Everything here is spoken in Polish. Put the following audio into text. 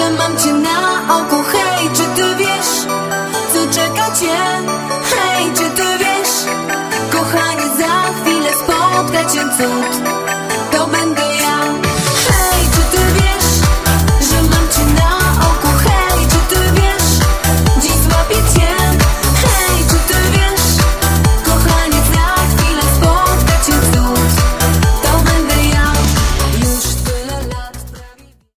że mam cię na oku. Hej, czy ty wiesz, co czeka cię? Hej, czy ty wiesz, kochanie, za chwilę spotka cię cud.